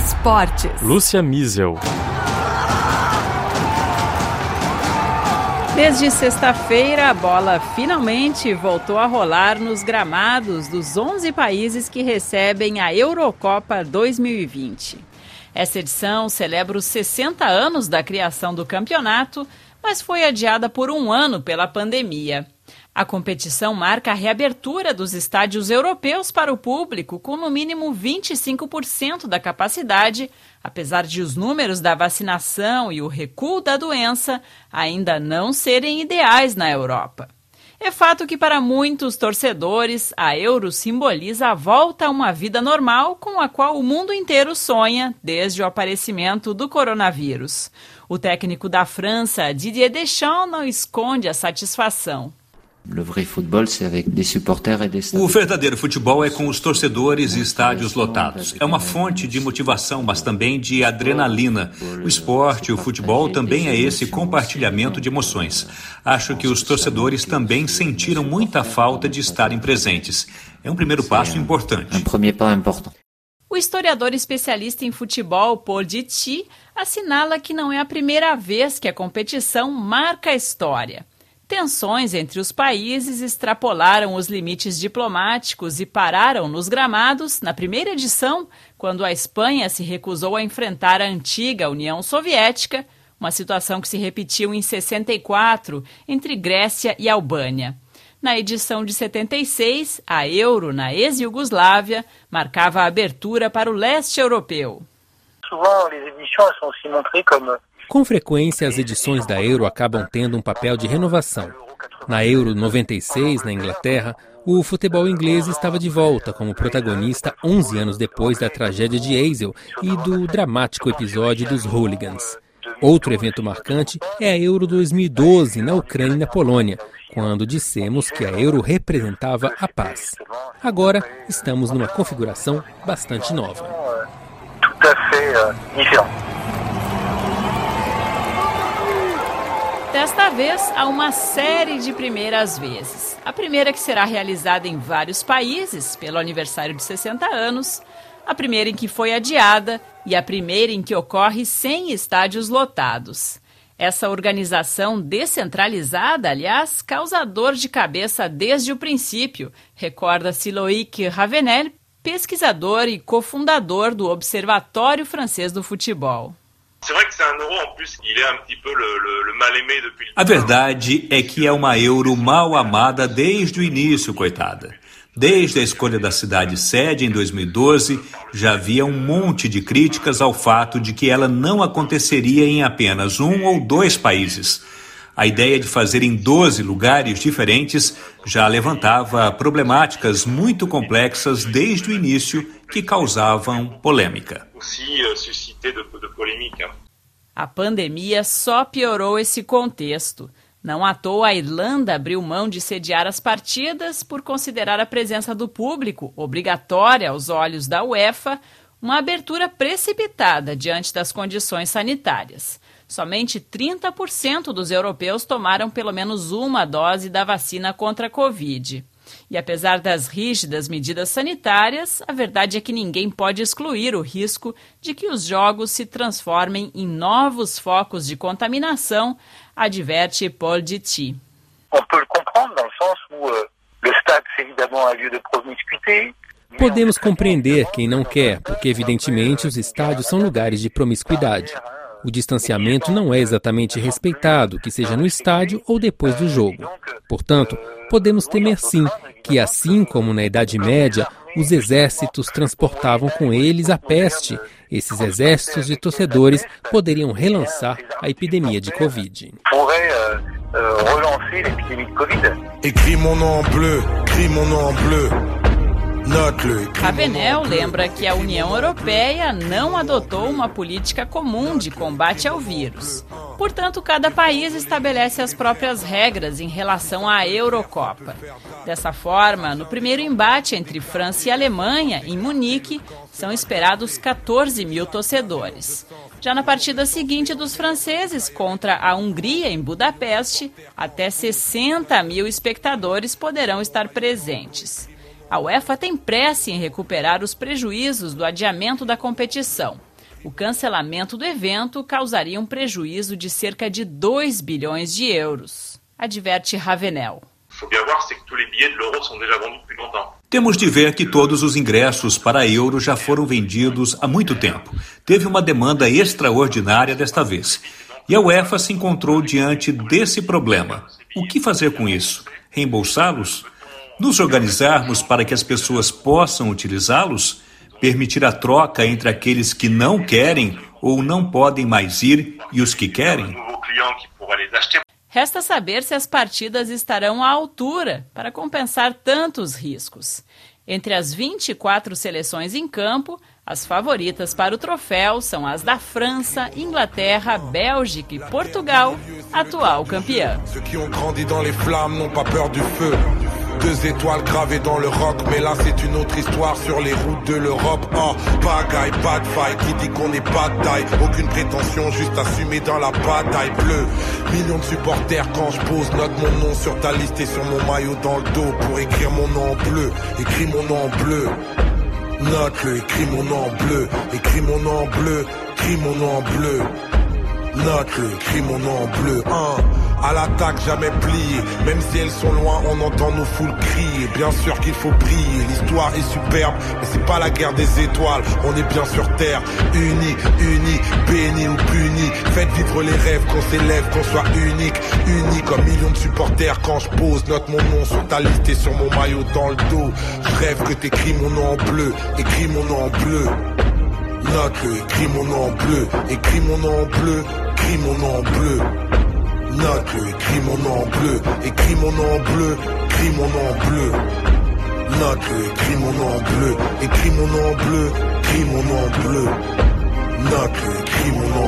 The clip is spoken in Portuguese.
Esportes. Lúcia Miesel. Desde sexta-feira, a bola finalmente voltou a rolar nos gramados dos 11 países que recebem a Eurocopa 2020. Essa edição celebra os 60 anos da criação do campeonato, mas foi adiada por um ano pela pandemia. A competição marca a reabertura dos estádios europeus para o público, com no mínimo 25% da capacidade, apesar de os números da vacinação e o recuo da doença ainda não serem ideais na Europa. É fato que para muitos torcedores, a Euro simboliza a volta a uma vida normal com a qual o mundo inteiro sonha desde o aparecimento do coronavírus. O técnico da França, Didier Deschamps, não esconde a satisfação. O verdadeiro futebol é com os torcedores e estádios lotados. É uma fonte de motivação, mas também de adrenalina. O esporte, o futebol, também é esse compartilhamento de emoções. Acho que os torcedores também sentiram muita falta de estarem presentes. É um primeiro passo importante. O historiador especialista em futebol, Paul Ditty, assinala que não é a primeira vez que a competição marca a história. Tensões entre os países extrapolaram os limites diplomáticos e pararam nos gramados na primeira edição, quando a Espanha se recusou a enfrentar a antiga União Soviética, uma situação que se repetiu em 64 entre Grécia e Albânia. Na edição de 76, a Euro na ex-Iugoslávia marcava a abertura para o leste europeu. Com frequência, as edições da Euro acabam tendo um papel de renovação. Na Euro 96, na Inglaterra, o futebol inglês estava de volta como protagonista 11 anos depois da tragédia de Heysel e do dramático episódio dos hooligans. Outro evento marcante é a Euro 2012, na Ucrânia e na Polônia, quando dissemos que a Euro representava a paz. Agora, estamos numa configuração bastante nova. Desta vez, há uma série de primeiras vezes. A primeira que será realizada em vários países, pelo aniversário de 60 anos, a primeira em que foi adiada e a primeira em que ocorre sem estádios lotados. Essa organização descentralizada, aliás, causa dor de cabeça desde o princípio, recorda-se Loïc Ravenel, pesquisador e cofundador do Observatório Francês do Futebol. A verdade é que é uma Euro mal amada desde o início, coitada. Desde a escolha da cidade sede em 2012, já havia um monte de críticas ao fato de que ela não aconteceria em apenas 1 ou 2 países. A ideia de fazer em 12 lugares diferentes já levantava problemáticas muito complexas desde o início que causavam polêmica. A pandemia só piorou esse contexto. Não à toa, a Irlanda abriu mão de sediar as partidas por considerar a presença do público, obrigatória aos olhos da UEFA, uma abertura precipitada diante das condições sanitárias. Somente 30% dos europeus tomaram pelo menos uma dose da vacina contra a Covid. E apesar das rígidas medidas sanitárias, a verdade é que ninguém pode excluir o risco de que os jogos se transformem em novos focos de contaminação, adverte Paul Ditty. Podemos compreender quem não quer, porque evidentemente os estádios são lugares de promiscuidade. O distanciamento não é exatamente respeitado, que seja no estádio ou depois do jogo. Portanto, podemos temer sim que, assim como na Idade Média, os exércitos transportavam com eles a peste. Esses exércitos de torcedores poderiam relançar a epidemia de Covid. Écris mon nom en bleu, crie mon nom en bleu. Ravenel lembra que a União Europeia não adotou uma política comum de combate ao vírus. Portanto, cada país estabelece as próprias regras em relação à Eurocopa. Dessa forma, no primeiro embate entre França e Alemanha, em Munique, são esperados 14 mil torcedores. Já na partida seguinte dos franceses contra a Hungria, em Budapeste, até 60 mil espectadores poderão estar presentes. A UEFA tem pressa em recuperar os prejuízos do adiamento da competição. O cancelamento do evento causaria um prejuízo de cerca de 2 bilhões de euros, adverte Ravenel. Temos de ver que todos os ingressos para a Euro já foram vendidos há muito tempo. Teve uma demanda extraordinária desta vez. E a UEFA se encontrou diante desse problema. O que fazer com isso? Reembolsá-los? Nos organizarmos para que as pessoas possam utilizá-los? Permitir a troca entre aqueles que não querem ou não podem mais ir e os que querem? Resta saber se as partidas estarão à altura para compensar tantos riscos. Entre as 24 seleções em campo, as favoritas para o troféu são as da França, Inglaterra, Bélgica e Portugal, atual campeã. 2 étoiles gravées dans le rock, mais là c'est une autre histoire sur les routes de l'Europe. Oh, bagaille, pas de faille, qui dit qu'on n'est pas de taille. Aucune prétention, juste assumé dans la bataille bleue. Millions de supporters quand je pose, note mon nom sur ta liste et sur mon maillot dans le dos pour écrire mon nom en bleu. Écris mon nom en bleu. Note-le, écris mon nom en bleu. Écris mon nom en bleu. Écris mon nom en bleu. Note-le, écris mon nom en bleu. À l'attaque jamais plié, même si elles sont loin, on entend nos foules crier. Bien sûr qu'il faut prier, l'histoire est superbe, mais c'est pas la guerre des étoiles. On est bien sur terre, unis, bénis ou punis. Faites vivre les rêves, qu'on s'élève, qu'on soit unique, unis comme millions de supporters. Quand je pose, note mon nom sur ta liste et sur mon maillot dans le dos. Je rêve que t'écris mon nom en bleu, écris mon nom en bleu. Note-le, écris mon nom en bleu, écris mon nom en bleu, écris mon nom en bleu. Note-le, écris mon nom en bleu, écris mon nom en bleu, écris mon nom en bleu. Note-le, écris mon nom en bleu, écris mon nom en bleu, écris mon nom en bleu. Note-le, écris mon nom